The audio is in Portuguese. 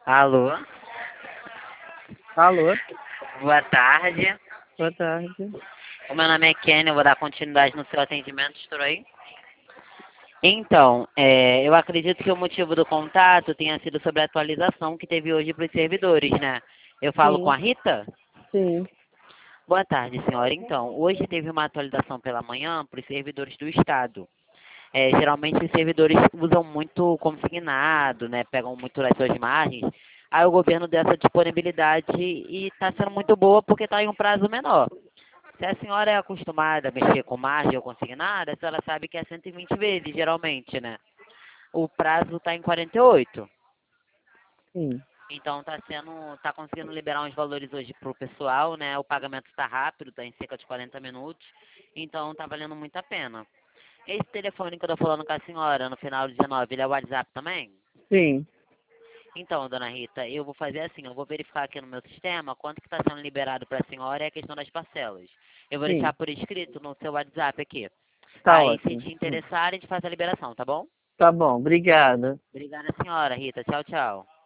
Alô, Alô, boa tarde. boa tarde. O meu nome é Kenny, eu vou dar continuidade no seu atendimento, estou aí. Então, eu acredito que o motivo do contato tenha sido sobre a atualização que teve hoje para os servidores, né? Eu falo com Sim, a Rita? sim, Boa tarde, senhora. Então, hoje teve uma atualização pela manhã para os servidores do Estado. Geralmente os servidores usam muito consignado, né? Pegam muito as suas margens. Aí o governo deu essa disponibilidade e está sendo muito boa porque está em um prazo menor. Se a senhora é acostumada a mexer com margem ou consignada, a senhora sabe que é 120 vezes, geralmente, né? O prazo está em 48. sim. Então tá conseguindo liberar uns valores hoje pro pessoal, né? O pagamento está rápido, está em cerca de 40 minutos. Então tá valendo muito a pena. Esse telefone que eu tô falando com a senhora, no final do 19, ele é o WhatsApp também? Sim, Então, dona Rita, eu vou fazer assim, eu vou verificar aqui no meu sistema quanto que está sendo liberado para a senhora e a questão das parcelas. Eu vou deixar sim. por escrito no seu WhatsApp aqui. Tá Aí, se ótimo. te interessar, a gente faz a liberação, tá bom? Tá bom, obrigada. Obrigada, senhora Rita. Tchau, tchau.